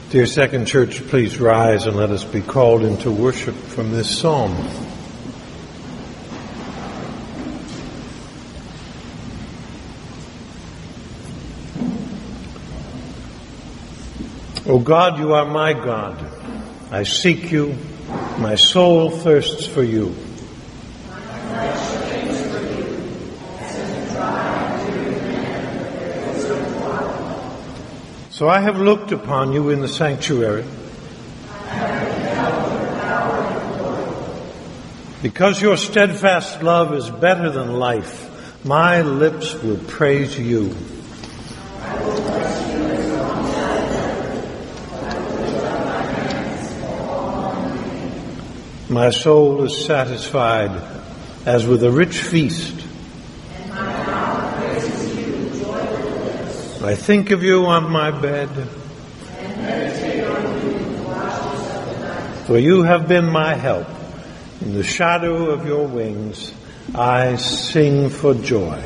Dear Second Church, please rise and let us be called into worship from this psalm. O God, you are my God. I seek you. My soul thirsts for you. So I have looked upon you in the sanctuary. Because your steadfast love is better than life, my lips will praise you. My soul is satisfied as with a rich feast. I think of you on my bed, for you have been my help. In the shadow of your wings, I sing for joy.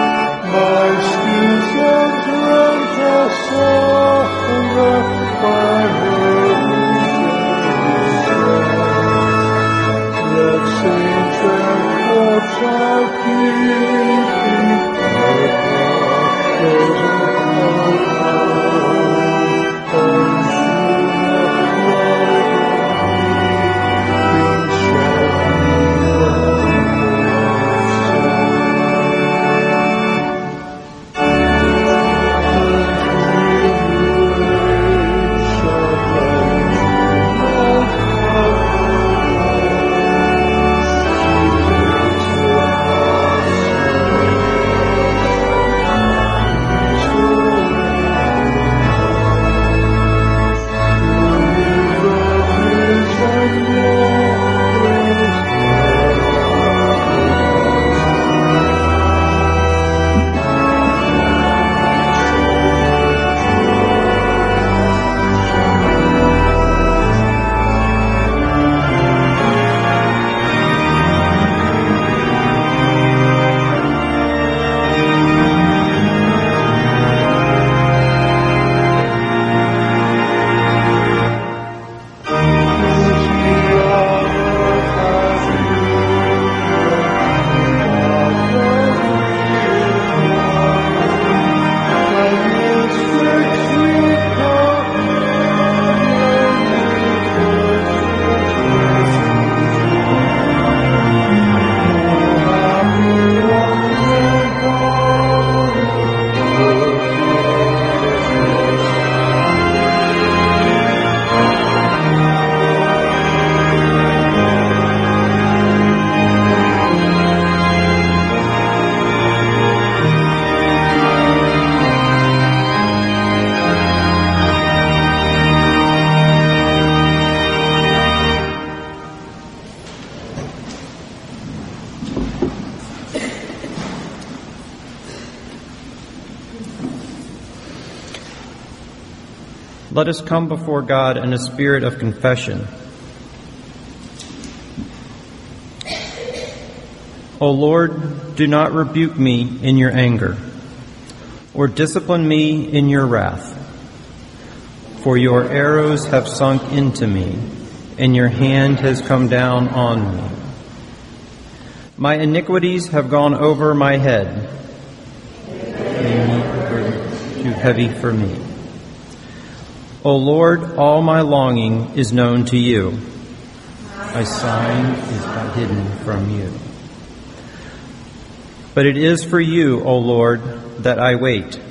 My Let us come before God in a spirit of confession. O Lord, do not rebuke me in your anger, or discipline me in your wrath. For your arrows have sunk into me, and your hand has come down on me. My iniquities have gone over my head, and too heavy for me. O Lord, all my longing is known to you. My sign is not hidden from you. But it is for you, O Lord, that I wait.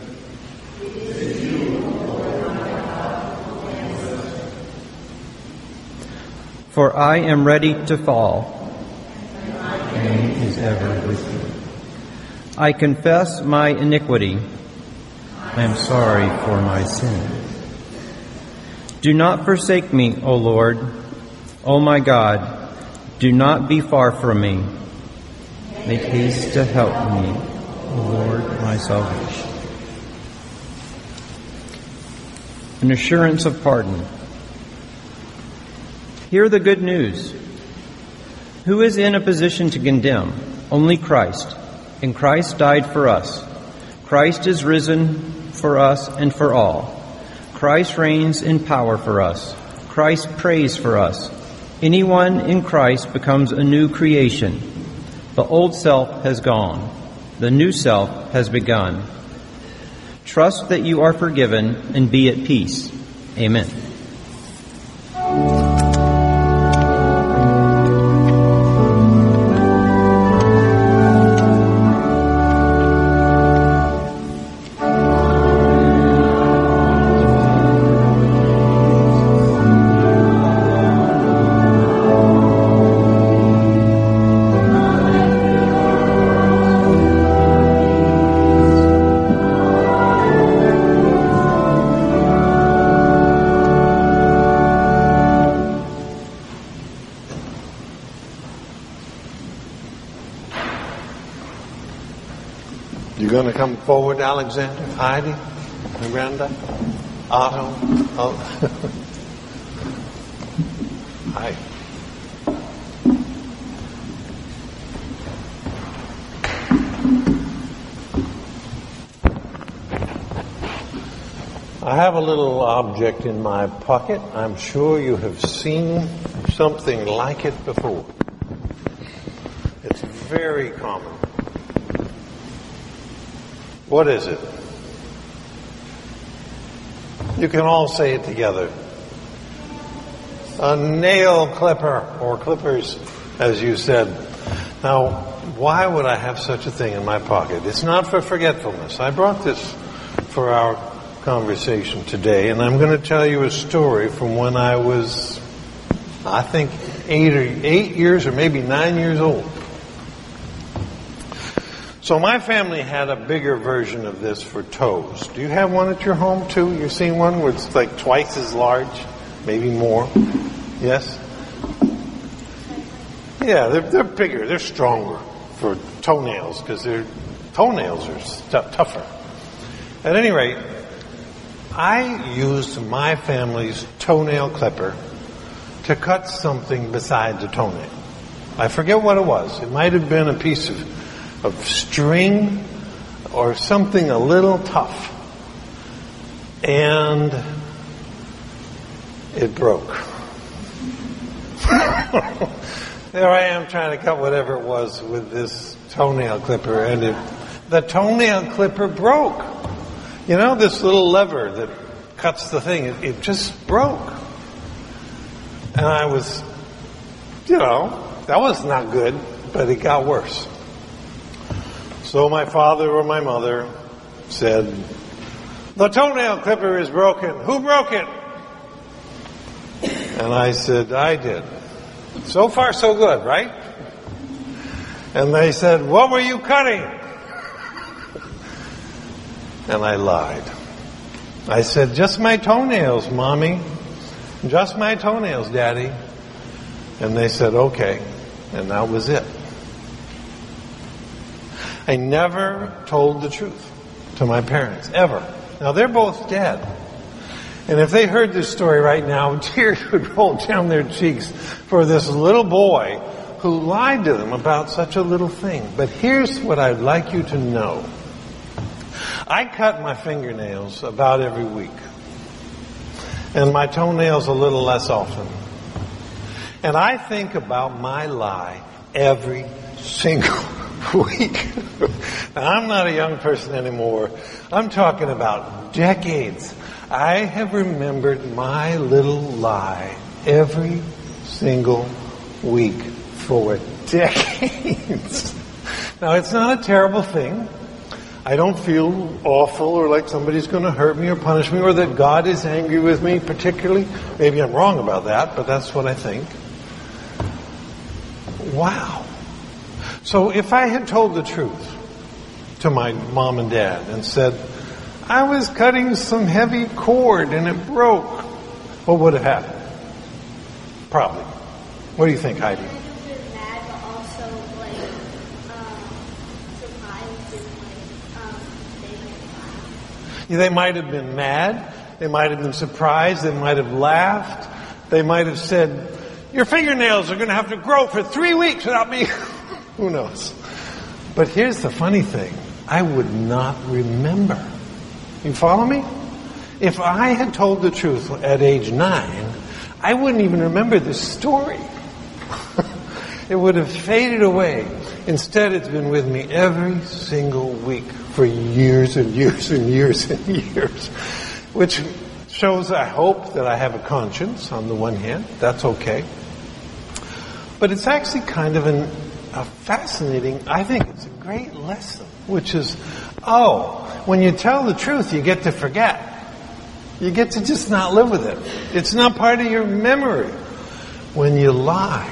For I am ready to fall. Pain is ever with me. I confess my iniquity. I am sorry for my sin. Do not forsake me, O Lord. O my God, do not be far from me. Make haste to help me, O Lord, my salvation. An assurance of pardon. Hear the good news. Who is in a position to condemn? Only Christ. And Christ died for us. Christ is risen for us and for all. Christ reigns in power for us. Christ prays for us. Anyone in Christ becomes a new creation. The old self has gone. The new self has begun. Trust that you are forgiven and be at peace. Amen. You're going to come forward, Alexander, Heidi, Miranda, Otto. Oh. Hi. I have a little object in my pocket. I'm sure you have seen something like it before. It's very common. What is it? You can all say it together. A nail clipper, or clippers, as you said. Now, why would I have such a thing in my pocket? It's not for forgetfulness. I brought this for our conversation today, and I'm going to tell you a story from when I was, I think, 8 years or maybe 9 years old. So my family had a bigger version of this for toes. Do you have one at your home too? You've seen one where it's like twice as large, maybe more? Yes? Yeah, they're bigger, they're stronger for toenails because their toenails are tougher. At any rate, I used my family's toenail clipper to cut something besides a toenail. I forget what it was. It might have been a piece of string or something a little tough. And it broke. There I am trying to cut whatever it was with this toenail clipper, and the toenail clipper broke. You know, this little lever that cuts the thing, it just broke. And I was, that was not good, but it got worse. So my father or my mother said, "The toenail clipper is broken. Who broke it?" And I said, "I did." So far, so good, right? And they said, "What were you cutting?" And I lied. I said, "Just my toenails, Mommy. Just my toenails, Daddy." And they said, "Okay." And that was it. I never told the truth to my parents, ever. Now, they're both dead. And if they heard this story right now, tears would roll down their cheeks for this little boy who lied to them about such a little thing. But here's what I'd like you to know. I cut my fingernails about every week. And my toenails a little less often. And I think about my lie every single week. Now, I'm not a young person anymore. I'm talking about decades. I have remembered my little lie every single week for decades. Now, it's not a terrible thing. I don't feel awful or like somebody's going to hurt me or punish me or that God is angry with me particularly. Maybe I'm wrong about that, but that's what I think. Wow. So if I had told the truth to my mom and dad and said, I was cutting some heavy cord and it broke, what would have happened? Probably. What do you think, Heidi? They might have been mad. They might have been surprised. They might have laughed. They might have said, your fingernails are going to have to grow for 3 weeks without me. Who knows? But here's the funny thing. I would not remember. You follow me? If I had told the truth at age 9, I wouldn't even remember this story. It would have faded away. Instead, it's been with me every single week for years and years and years and years. Which shows, I hope, that I have a conscience on the one hand. That's okay. But it's actually kind of a fascinating, I think it's a great lesson, which is, when you tell the truth, you get to forget. You get to just not live with it. It's not part of your memory. When you lie,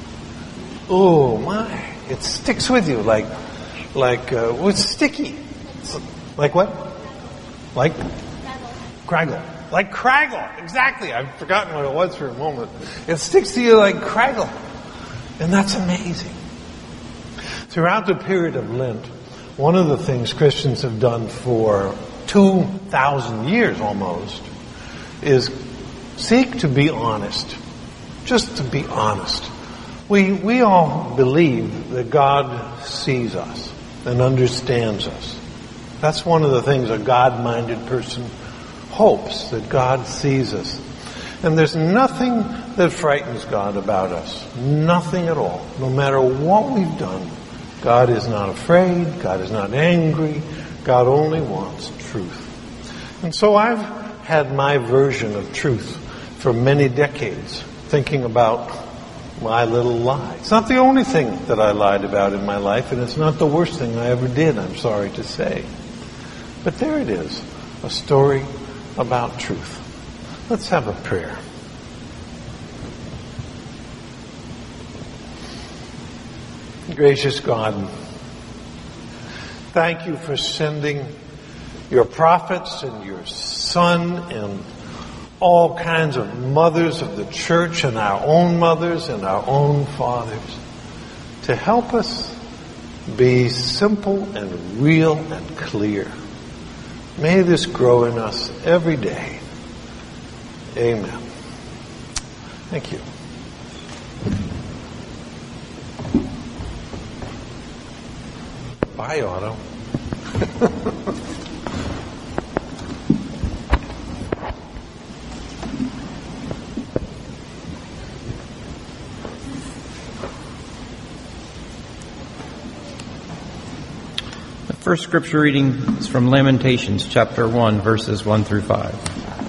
oh my, it sticks with you like it's sticky. Like what? Like? Craggle. Like Craggle. Exactly. I've forgotten what it was for a moment. It sticks to you like Craggle. And that's amazing. Throughout the period of Lent, one of the things Christians have done for 2,000 years almost is seek to be honest. Just to be honest. We all believe that God sees us and understands us. That's one of the things a God-minded person hopes, that God sees us. And there's nothing that frightens God about us. Nothing at all. No matter what we've done, God is not afraid. God is not angry. God only wants truth. And so I've had my version of truth for many decades, thinking about my little lie. It's not the only thing that I lied about in my life, and it's not the worst thing I ever did, I'm sorry to say. But there it is, a story about truth. Let's have a prayer. Gracious God, thank you for sending your prophets and your Son and all kinds of mothers of the church and our own mothers and our own fathers to help us be simple and real and clear. May this grow in us every day. Amen. Thank you. Bye, Otto. The first scripture reading is from Lamentations chapter 1, verses 1 through 5.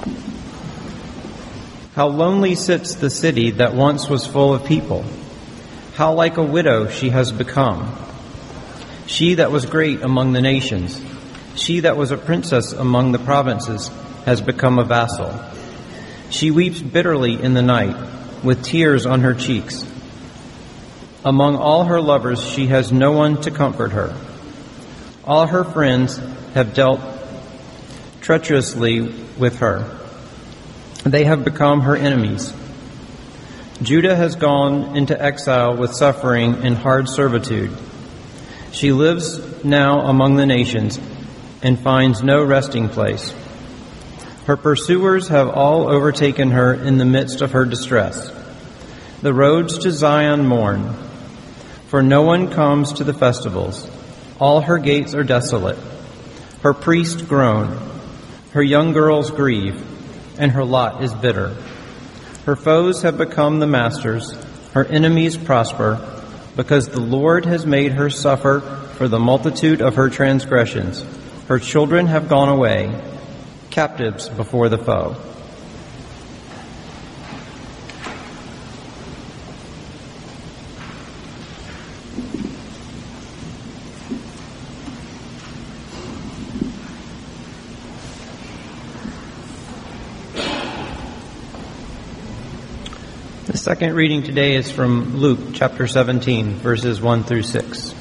How lonely sits the city that once was full of people. How like a widow she has become. She that was great among the nations, she that was a princess among the provinces, has become a vassal. She weeps bitterly in the night, with tears on her cheeks. Among all her lovers she has no one to comfort her. All her friends have dealt treacherously with her. They have become her enemies. Judah has gone into exile with suffering and hard servitude. She lives now among the nations and finds no resting place. Her pursuers have all overtaken her in the midst of her distress. The roads to Zion mourn, for no one comes to the festivals. All her gates are desolate. Her priests groan, her young girls grieve, and her lot is bitter. Her foes have become the masters, her enemies prosper, because the Lord has made her suffer for the multitude of her transgressions. Her children have gone away, captives before the foe. The second reading today is from Luke chapter 17, verses 1 through 6.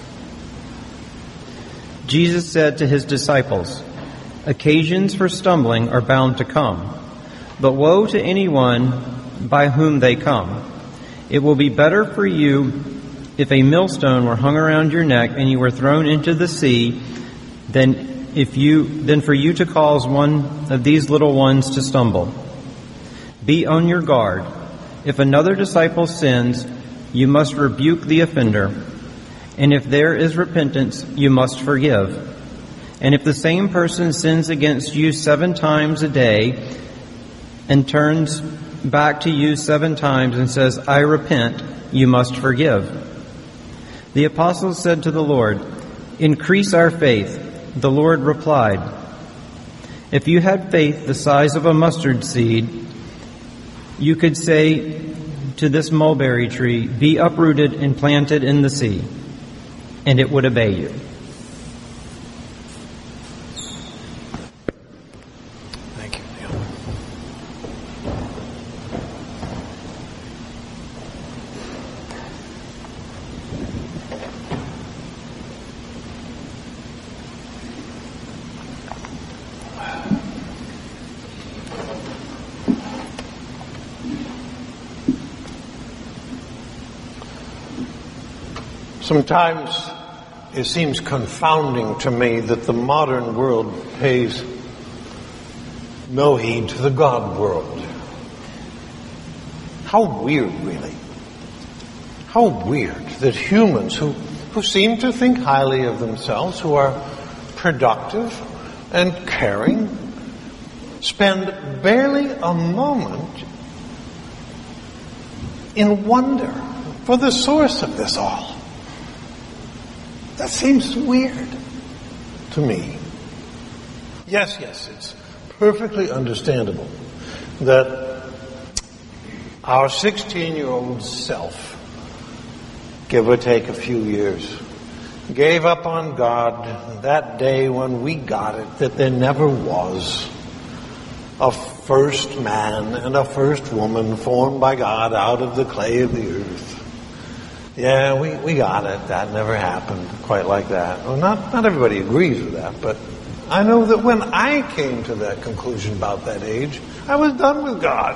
Jesus said to his disciples, "Occasions for stumbling are bound to come, but woe to anyone by whom they come. It will be better for you if a millstone were hung around your neck and you were thrown into the sea than for you to cause one of these little ones to stumble. Be on your guard. If another disciple sins, you must rebuke the offender. And if there is repentance, you must forgive. And if the same person sins against you 7 times a day and turns back to you 7 times and says, 'I repent,' you must forgive." The apostles said to the Lord, "Increase our faith." The Lord replied, "If you had faith the size of a mustard seed, you could say to this mulberry tree, 'Be uprooted and planted in the sea,' and it would obey you." Thank you, Neil. Sometimes it seems confounding to me that the modern world pays no heed to the God world. How weird, really. How weird that humans who seem to think highly of themselves, who are productive and caring, spend barely a moment in wonder for the source of this all. That seems weird to me. Yes, it's perfectly understandable that our 16-year-old self, give or take a few years, gave up on God that day when we got it, that there never was a first man and a first woman formed by God out of the clay of the earth. Yeah, we got it. That never happened quite like that. Well, not everybody agrees with that, but I know that when I came to that conclusion about that age, I was done with God.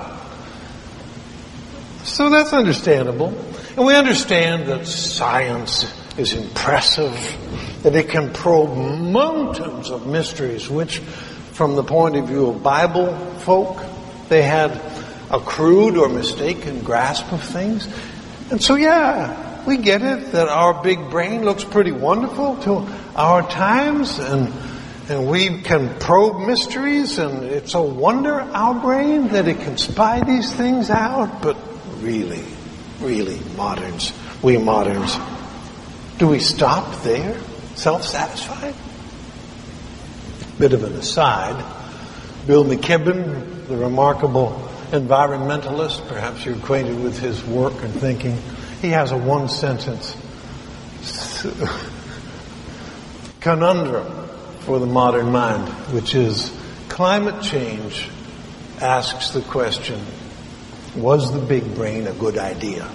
So that's understandable. And we understand that science is impressive, that it can probe mountains of mysteries, which, from the point of view of Bible folk, they had a crude or mistaken grasp of things. And so, yeah, we get it that our big brain looks pretty wonderful to our times, and we can probe mysteries, and it's a wonder, our brain, that it can spy these things out. But really, we moderns, do we stop there, self-satisfied? Bit of an aside, Bill McKibben, the remarkable environmentalist, perhaps you're acquainted with his work and thinking, he has a one-sentence conundrum for the modern mind, which is climate change asks the question, was the big brain a good idea?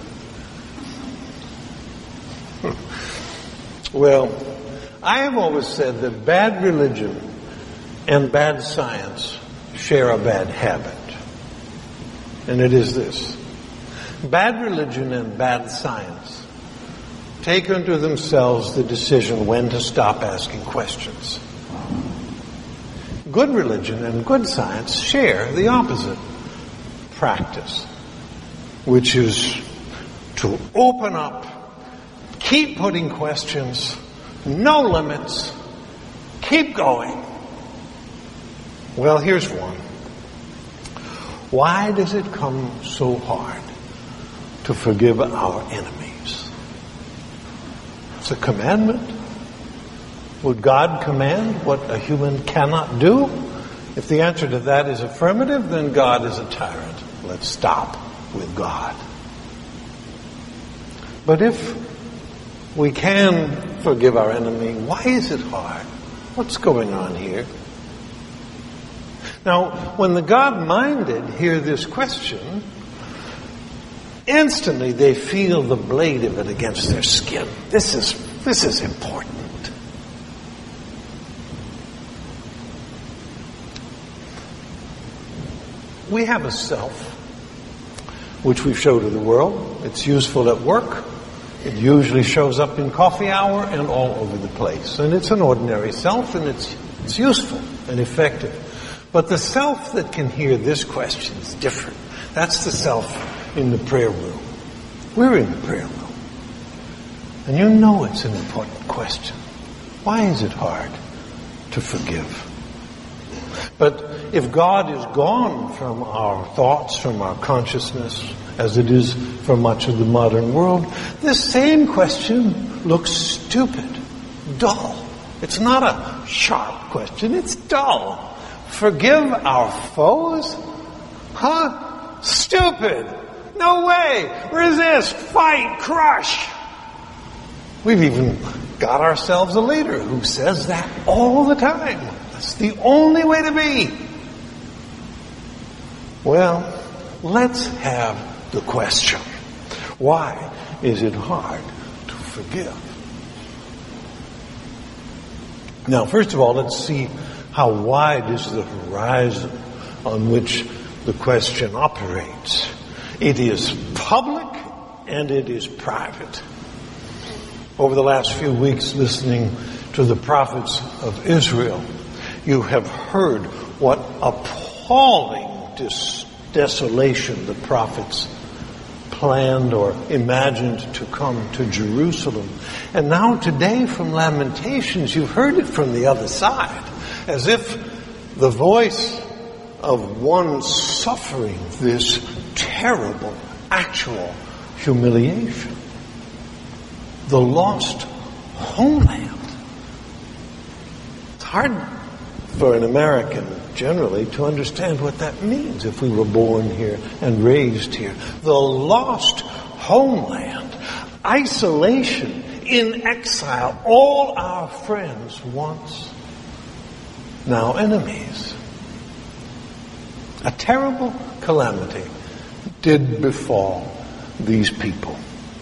Well, I have always said that bad religion and bad science share a bad habit. And it is this. Bad religion and bad science take unto themselves the decision when to stop asking questions. good religion and good science share the opposite practice, which is to open up, keep putting questions, no limits, keep going. Well, here's one. Why does it come so hard to forgive our enemies? It's a commandment. Would God command what a human cannot do? If the answer to that is affirmative, then God is a tyrant. Let's stop with God. But if we can forgive our enemy, why is it hard? What's going on here? Now, when the God-minded hear this question, instantly they feel the blade of it against their skin. This is important. We have a self, which we show to the world. It's useful at work. It usually shows up in coffee hour and all over the place. And it's an ordinary self, and it's useful and effective. But the self that can hear this question is different. That's the self in the prayer room. We're in the prayer room. And you know it's an important question. Why is it hard to forgive? But if God is gone from our thoughts, from our consciousness, as it is for much of the modern world, this same question looks stupid, dull. It's not a sharp question, it's dull. Forgive our foes? Huh? Stupid. No way. Resist, fight, crush. We've even got ourselves a leader who says that all the time. That's the only way to be. Well, let's have the question. Why is it hard to forgive? Now, first of all, let's see how wide is the horizon on which the question operates. It is public and it is private. Over the last few weeks, listening to the prophets of Israel, you have heard what appalling desolation the prophets planned or imagined to come to Jerusalem. And now today from Lamentations, you've heard it from the other side, as if the voice of one suffering this terrible, actual humiliation. The lost homeland. It's hard for an American generally to understand what that means if we were born here and raised here. The lost homeland, isolation, in exile, all our friends once, now enemies. A terrible calamity did befall these people.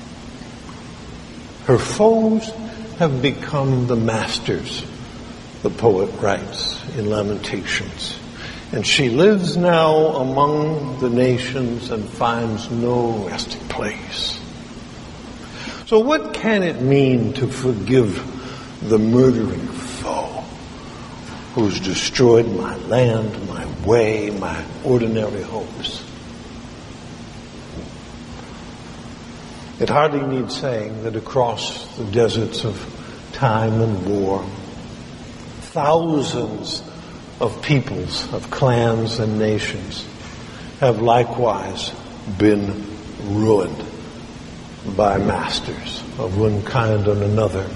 Her foes have become the masters, the poet writes in Lamentations. And she lives now among the nations and finds no resting place. So what can it mean to forgive the murdering foe who's destroyed my land, my way, my ordinary hopes? It hardly needs saying that across the deserts of time and war, thousands of peoples, of clans and nations have likewise been ruined by masters of one kind or another.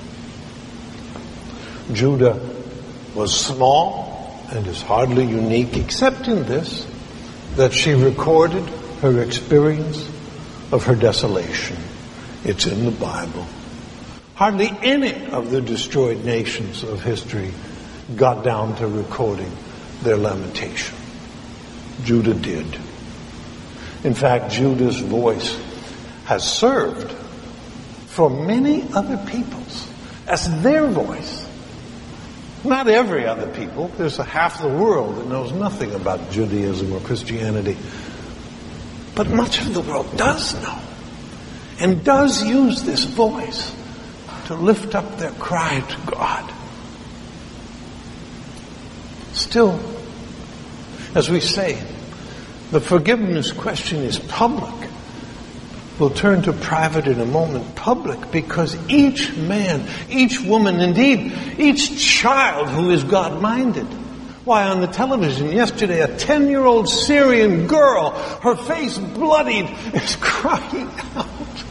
Judah was small and is hardly unique, except in this, that she recorded her experience of her desolation. It's in the Bible. Hardly any of the destroyed nations of history got down to recording their lamentation. Judah did. In fact, Judah's voice has served for many other peoples as their voice. Not every other people. There's a half the world that knows nothing about Judaism or Christianity. But much of the world does know and does use this voice to lift up their cry to God. Still, as we say, the forgiveness question is public. We'll turn to private in a moment. Public, because each man, each woman, indeed, each child who is God-minded. Why, on the television yesterday, a 10-year-old Syrian girl, her face bloodied, is crying out.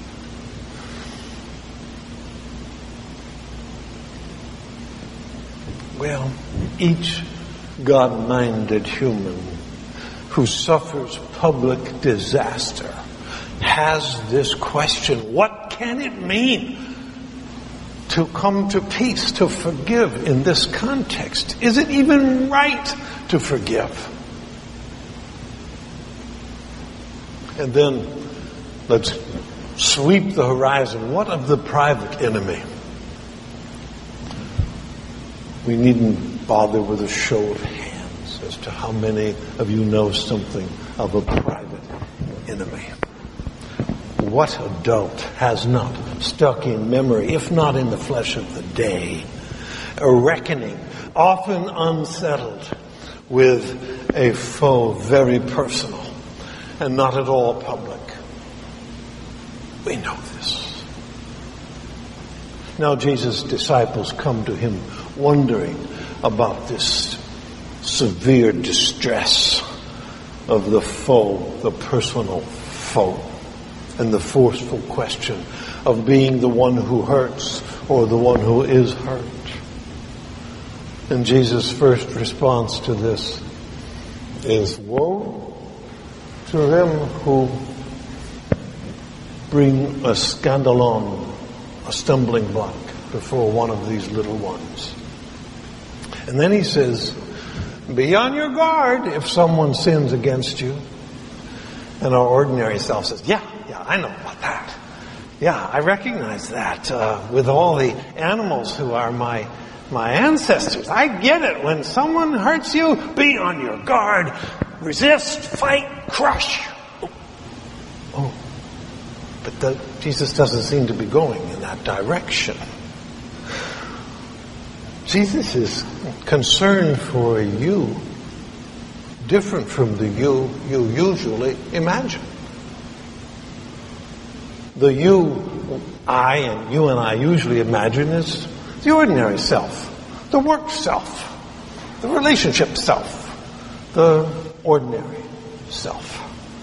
Well, each God-minded human who suffers public disaster has this question: what can it mean to come to peace, to forgive in this context? Is it even right to forgive? And then let's sweep the horizon. What of the private enemy? We needn't bother with a show of hands as to how many of you know something of a private enemy. What adult has not stuck in memory, if not in the flesh of the day, a reckoning, often unsettled, with a foe very personal and not at all public? We know this. Now Jesus' disciples come to him wondering about this severe distress of the foe, the personal foe, and the forceful question of being the one who hurts or the one who is hurt. And Jesus' first response to this is, woe to them who bring a scandalon, a stumbling block, before one of these little ones. And then he says, be on your guard if someone sins against you. And our ordinary self says, yeah, I know about that. Yeah, I recognize that with all the animals who are my ancestors. I get it. When someone hurts you, be on your guard. Resist, fight, crush. But Jesus doesn't seem to be going in that direction. Jesus is concerned for you different from the you usually imagine. The you and I usually imagine is the ordinary self, the work self, the relationship self, the ordinary self.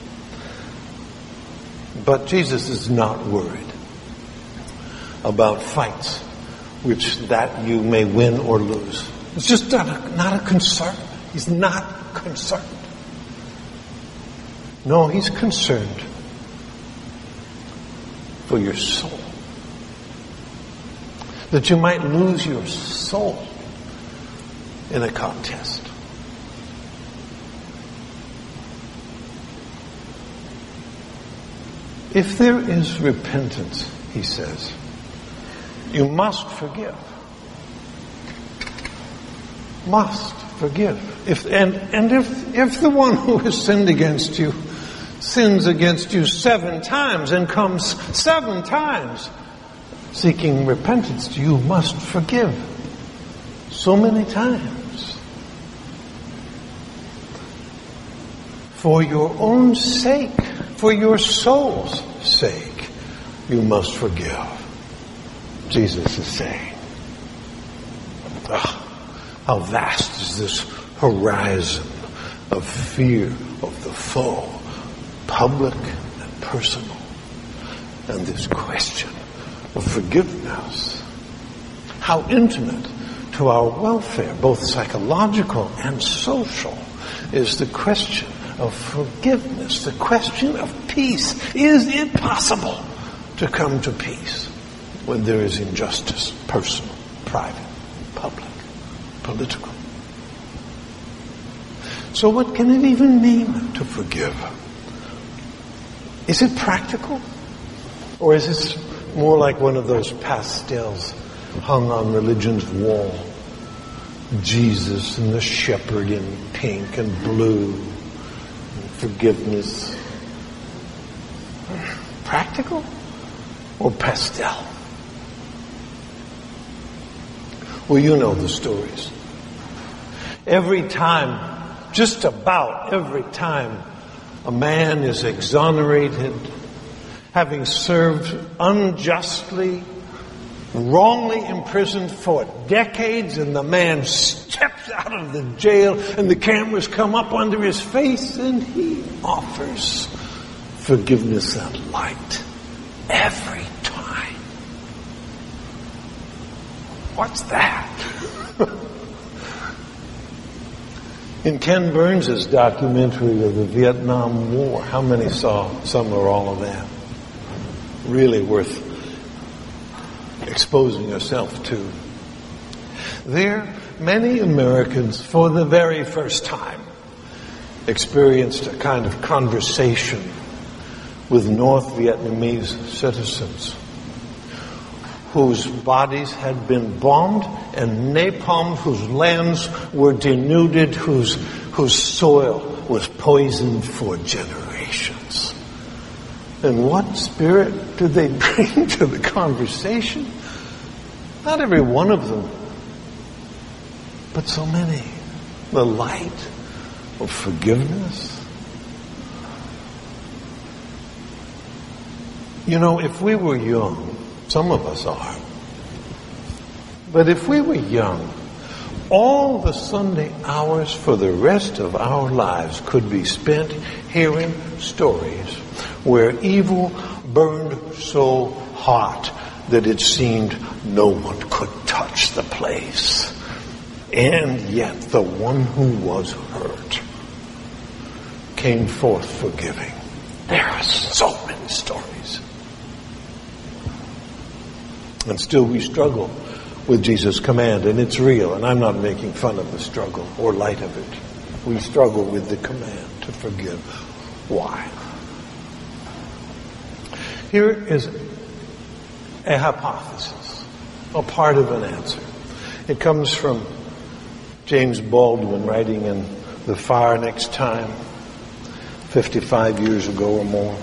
But Jesus is not worried about fights which that you may win or lose. It's just not a concern. He's not concerned. No, he's concerned for your soul. That you might lose your soul in a contest. If there is repentance, he says, you must forgive. Must forgive. If the one who has sinned against you sins against you 7 times and comes 7 times seeking repentance, you must forgive. So many times. For your own sake, for your soul's sake, you must forgive. Jesus is saying, how vast is this horizon of fear of the foe, public and personal, and this question of forgiveness. How intimate to our welfare, both psychological and social, is the question of forgiveness, the question of peace. Is it possible to come to peace when there is injustice, personal, private, public, political? So what can it even mean to forgive? Is it practical? Or is this more like one of those pastels hung on religion's wall? Jesus and the shepherd in pink and blue, and forgiveness. Practical or pastel? Well, you know the stories. Every time, just about every time, a man is exonerated, having served unjustly, wrongly imprisoned for decades, and the man steps out of the jail and the cameras come up under his face and he offers forgiveness and light every time. What's that? In Ken Burns' documentary of the Vietnam War, how many saw some or all of that? Really worth exposing yourself to. There, many Americans, for the very first time, experienced a kind of conversation with North Vietnamese citizens whose bodies had been bombed and napalmed, whose lands were denuded, whose soil was poisoned for generations. And what spirit did they bring to the conversation? Not every one of them, but so many. The light of forgiveness. You know, if we were young, some of us are, but if we were young, all the Sunday hours for the rest of our lives could be spent hearing stories where evil burned so hot that it seemed no one could touch the place. And yet the one who was hurt came forth forgiving. There are so many stories. And still we struggle with Jesus' command, and it's real, and I'm not making fun of the struggle or light of it. We struggle with the command to forgive. Why? Here is a hypothesis, a part of an answer. It comes from James Baldwin, writing in The Fire Next Time, 55 years ago or more.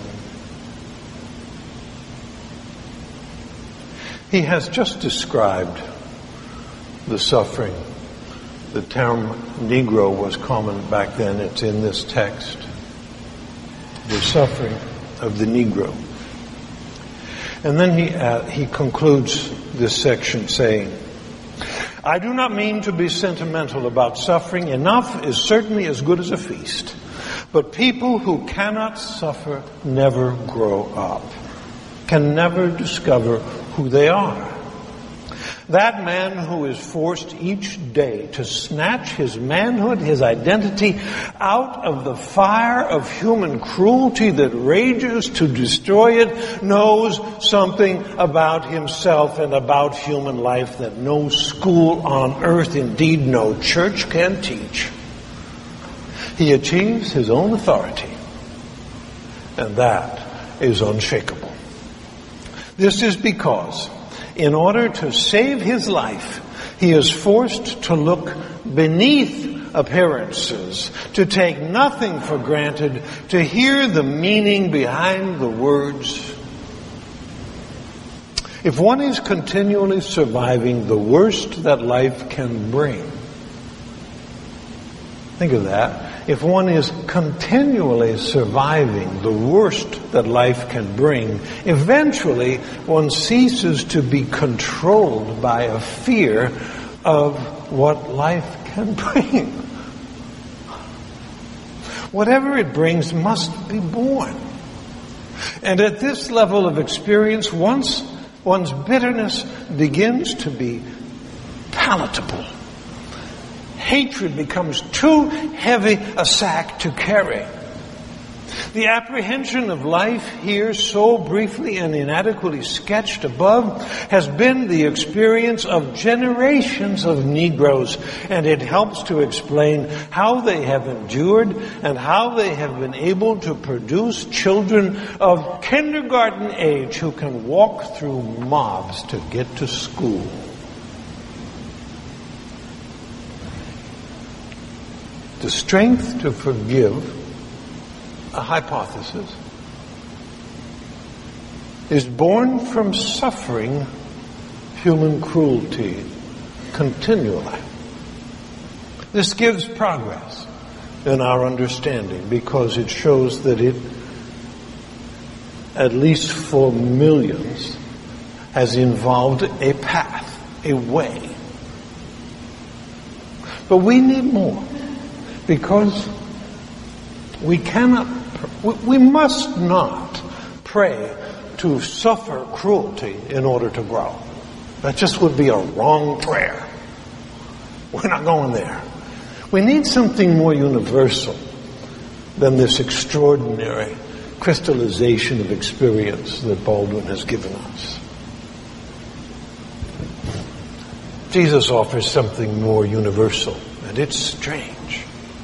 He has just described the suffering. The term Negro was common back then. It's in this text. The suffering of the Negro. And then he concludes this section saying, I do not mean to be sentimental about suffering. Enough is certainly as good as a feast. But people who cannot suffer never grow up, can never discover who they are. That man who is forced each day to snatch his manhood, his identity, out of the fire of human cruelty that rages to destroy it, knows something about himself and about human life that no school on earth, indeed no church, can teach. He achieves his own authority, and that is unshakable. This is because, in order to save his life, he is forced to look beneath appearances, to take nothing for granted, to hear the meaning behind the words. If one is continually surviving the worst that life can bring, think of that. If one is continually surviving the worst that life can bring, eventually one ceases to be controlled by a fear of what life can bring. Whatever it brings must be borne. And at this level of experience, once one's bitterness begins to be palatable, hatred becomes too heavy a sack to carry. The apprehension of life here, so briefly and inadequately sketched above, has been the experience of generations of Negroes, and it helps to explain how they have endured and how they have been able to produce children of kindergarten age who can walk through mobs to get to school. The strength to forgive, a hypothesis, is born from suffering human cruelty continually. This gives progress in our understanding because it shows that it, at least for millions, has involved a path, a way. But we need more because we must not pray to suffer cruelty in order to grow. That just would be a wrong prayer. We're not going there. We need something more universal than this extraordinary crystallization of experience that Baldwin has given us. Jesus offers something more universal, and it's strange.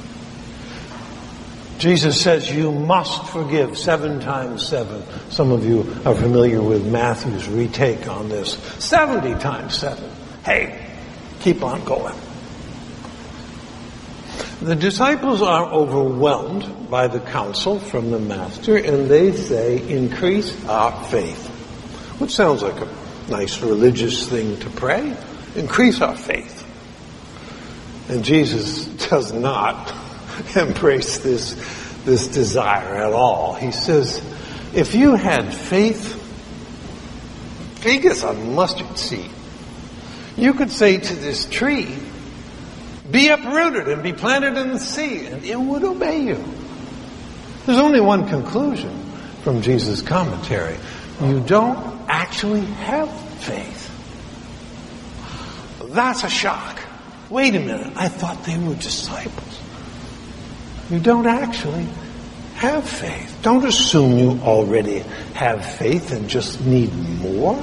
Jesus says you must forgive 7 times 7. Some of you are familiar with Matthew's retake on this. 70 times 7. Hey, keep on going. The disciples are overwhelmed by the counsel from the Master, and they say, increase our faith. Which sounds like a nice religious thing to pray. Increase our faith. And Jesus does not embrace this desire at all. He says, if you had faith, big as a mustard seed, you could say to this tree, be uprooted and be planted in the sea, and it would obey you. There's only one conclusion from Jesus' commentary. You don't actually have faith. That's a shock. Wait a minute, I thought they were disciples. You don't actually have faith. Don't assume you already have faith and just need more.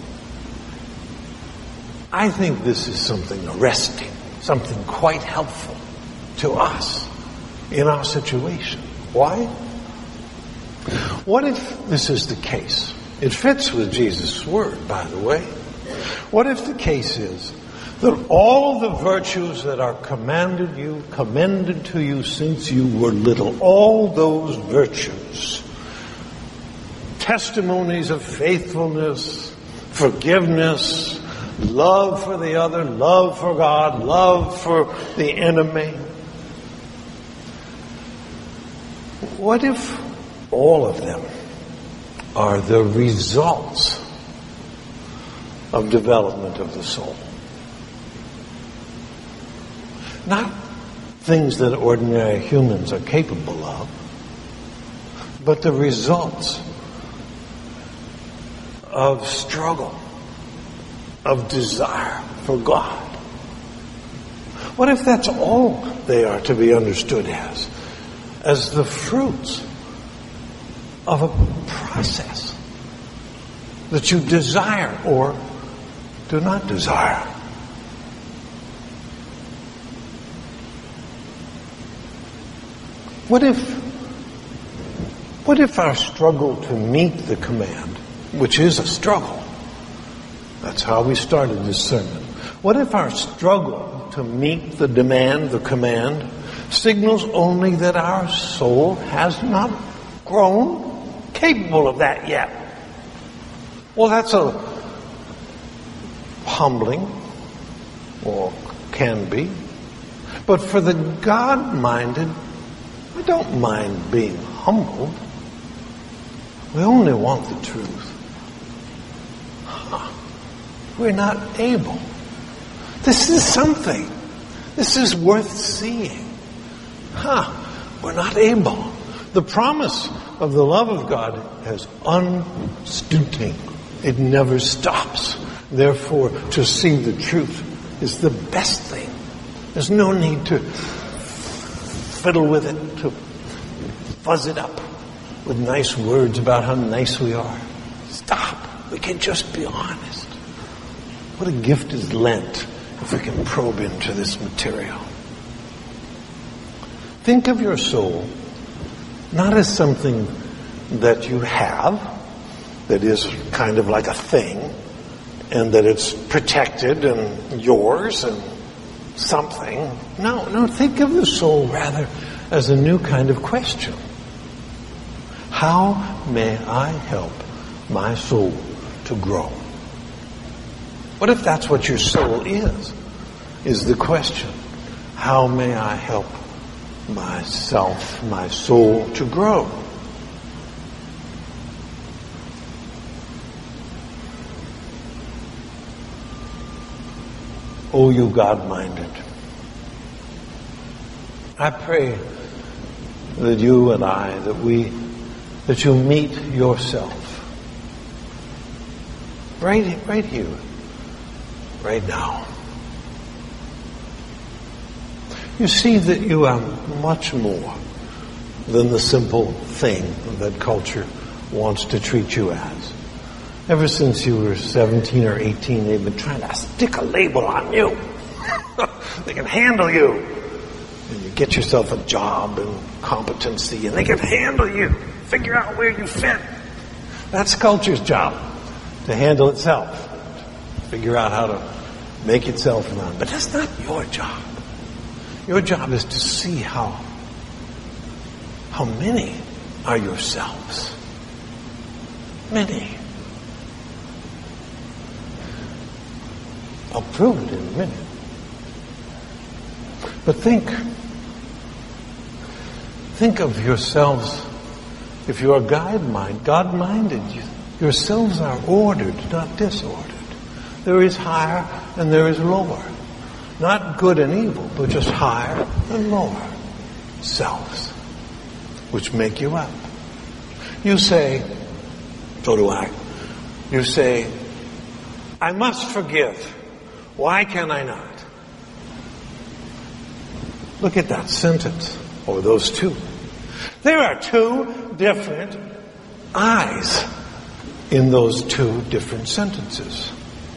I think this is something arresting, something quite helpful to us in our situation. Why? What if this is the case? It fits with Jesus' word, by the way. What if the case is that all the virtues that are commended to you since you were little, all those virtues, testimonies of faithfulness, forgiveness, love for the other, love for God, love for the enemy. What if all of them are the results of development of the soul? Not things that ordinary humans are capable of, but the results of struggle, of desire for God. What if that's all they are to be understood as the fruits of a process that you desire or do not desire? What if our struggle to meet the command, which is a struggle, that's how we started this sermon. What if our struggle to meet the demand, the command, signals only that our soul has not grown capable of that yet? Well, that's a humbling, or can be. But for the God-minded, we don't mind being humbled. We only want the truth. We're not able. This is something. This is worth seeing. We're not able. The promise of the love of God is unstinting. It never stops. Therefore, to see the truth is the best thing. There's no need to fiddle with it, to fuzz it up with nice words about how nice we are. Stop. We can just be honest. What a gift is Lent if we can probe into this material. Think of your soul not as something that you have, that is kind of like a thing, and that it's protected and yours and something. No, think of the soul rather as a new kind of question. How may I help my soul to grow? What if that's what your soul is the question? How may I help myself, my soul, to grow? Oh, you God-minded. I pray that you and I, that you meet yourself right here, right now. You see that you are much more than the simple thing that culture wants to treat you as. Ever since you were 17 or 18, they've been trying to stick a label on you. They can handle you. And you get yourself a job and competency, and they can handle you. Figure out where you fit. That's culture's job, to handle itself. Figure out how to make itself run. But that's not your job. Your job is to see how many are yourselves. Many. I'll prove it in a minute. But think of yourselves. If you are God-minded, yourselves are ordered, not disordered. There is higher and there is lower. Not good and evil, but just higher and lower selves, which make you up. You say, so do I. You say, I must forgive. Why can I not? Look at that sentence, or those two. There are two different I's in those two different sentences.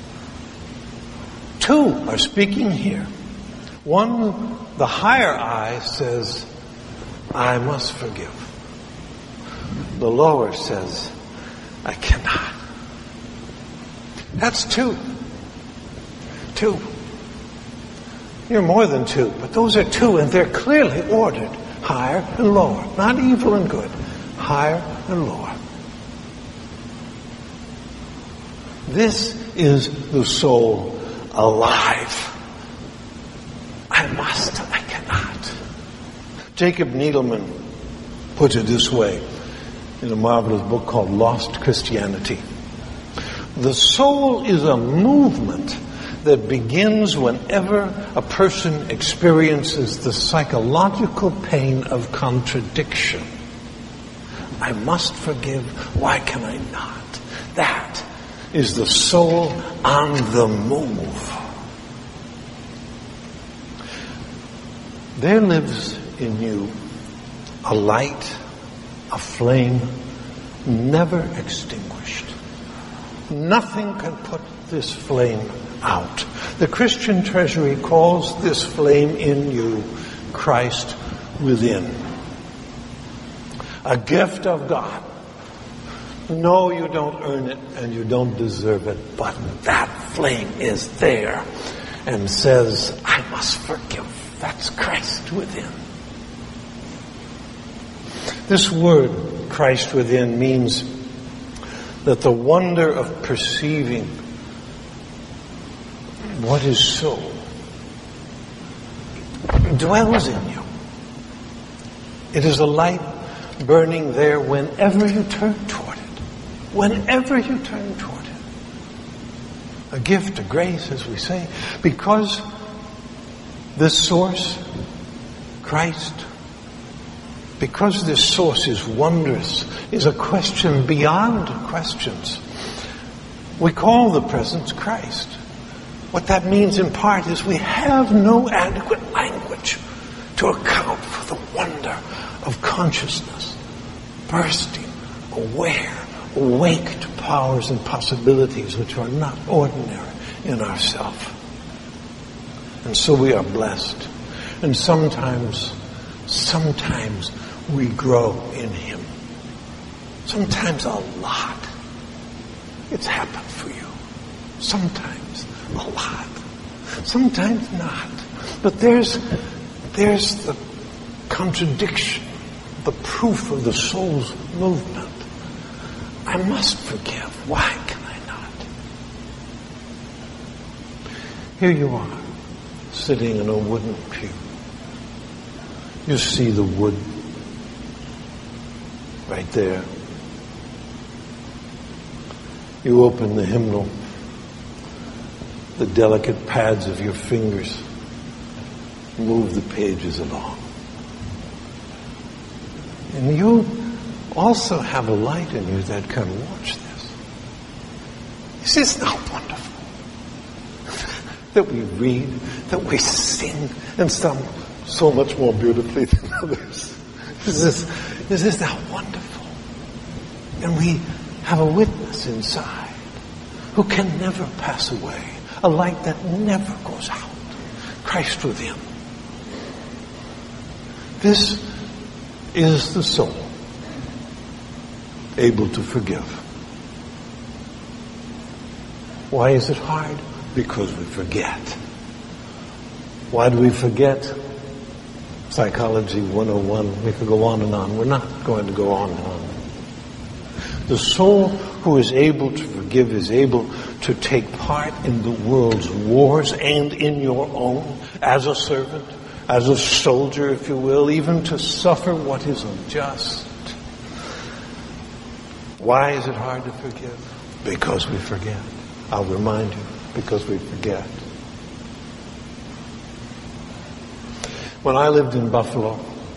Two are speaking here. One, the higher I, says, I must forgive. The lower says, I cannot. That's two. Two. You're more than two, but those are two, and they're clearly ordered. Higher and lower. Not evil and good. Higher and lower. This is the soul alive. I must, I cannot. Jacob Needleman puts it this way in a marvelous book called Lost Christianity. The soul is a movement that begins whenever a person experiences the psychological pain of contradiction. I must forgive. Why can I not? That is the soul on the move. There lives in you a light, a flame, never extinguished. Nothing can put this flame out. The Christian treasury calls this flame in you Christ within. A gift of God. No, you don't earn it and you don't deserve it, but that flame is there and says, I must forgive. That's Christ within. This word, Christ within, means that the wonder of perceiving what is so dwells in you. It is a light burning there whenever you turn toward it. Whenever you turn toward it. A gift, a grace, as we say, because this source, Christ, because this source is wondrous, is a question beyond questions. We call the presence Christ. What that means in part is we have no adequate language to account for the wonder of consciousness, bursting, aware, awake to powers and possibilities which are not ordinary in ourselves. And so we are blessed. And sometimes we grow in Him. Sometimes a lot. It's happened for you. Sometimes a lot. Sometimes not. But there's the contradiction, the proof of the soul's movement. I must forgive. Why can I not? Here you are, sitting in a wooden pew. You see the wood right there. You open the hymnal, the delicate pads of your fingers move the pages along. And you also have a light in you that can watch this. Is this not wonderful? That we read, that we sing, and some so much more beautifully than others. Is this not wonderful? And we have a witness inside who can never pass away, a light that never goes out, Christ within. This is the soul able to forgive. Why is it hard? Because we forget. Why do we forget? Psychology 101. We could go on and on. We're not going to go on and on. The soul who is able to forgive is able to take part in the world's wars and in your own, as a servant, as a soldier, if you will, even to suffer what is unjust. Why is it hard to forgive? Because we forget. I'll remind you, because we forget. When I lived in Buffalo,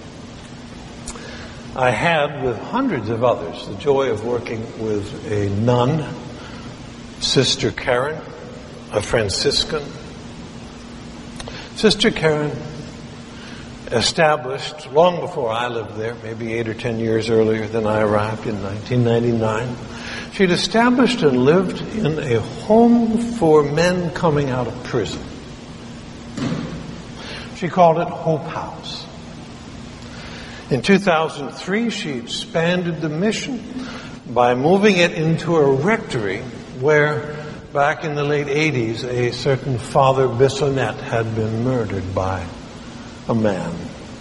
I had, with hundreds of others, the joy of working with a nun, Sister Karen, a Franciscan. Sister Karen established, long before I lived there, maybe 8 or 10 years earlier than I arrived in 1999, she'd established and lived in a home for men coming out of prison. She called it Hope House. In 2003, she expanded the mission by moving it into a rectory where, back in the late 80s, a certain Father Bissonnette had been murdered by a man.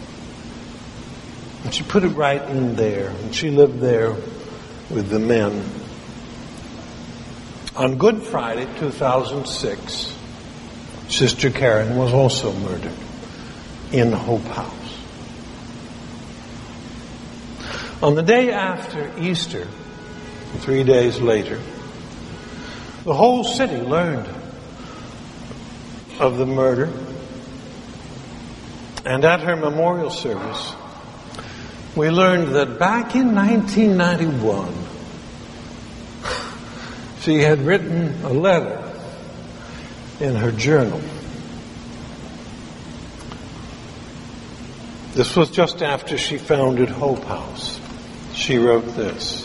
And she put it right in there, and she lived there with the men. On Good Friday, 2006, Sister Karen was also murdered in Hope House. On the day after Easter, 3 days later, the whole city learned of the murder. And at her memorial service, we learned that back in 1991, she had written a letter in her journal. This was just after she founded Hope House. She wrote this.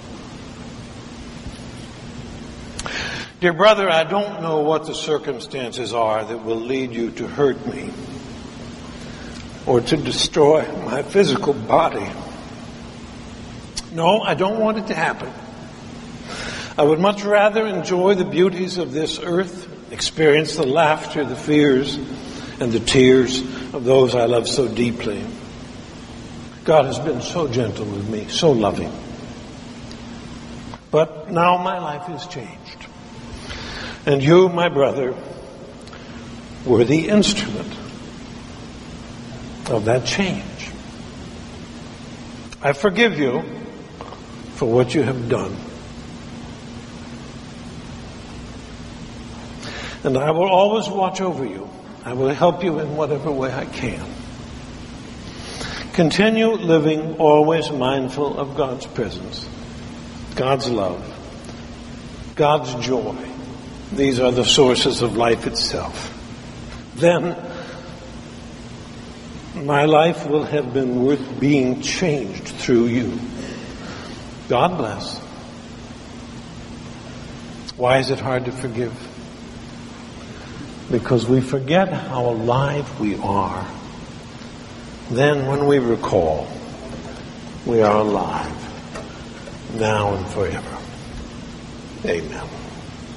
Dear brother, I don't know what the circumstances are that will lead you to hurt me or to destroy my physical body. No, I don't want it to happen. I would much rather enjoy the beauties of this earth, experience the laughter, the fears, and the tears of those I love so deeply. God has been so gentle with me, so loving. But now my life is changed. And you, my brother, were the instrument of that change. I forgive you for what you have done. And I will always watch over you. I will help you in whatever way I can. Continue living always mindful of God's presence, God's love, God's joy. These are the sources of life itself. Then my life will have been worth being changed through you. God bless. Why is it hard to forgive? Because we forget how alive we are. Then when we recall, we are alive, now and forever. Amen.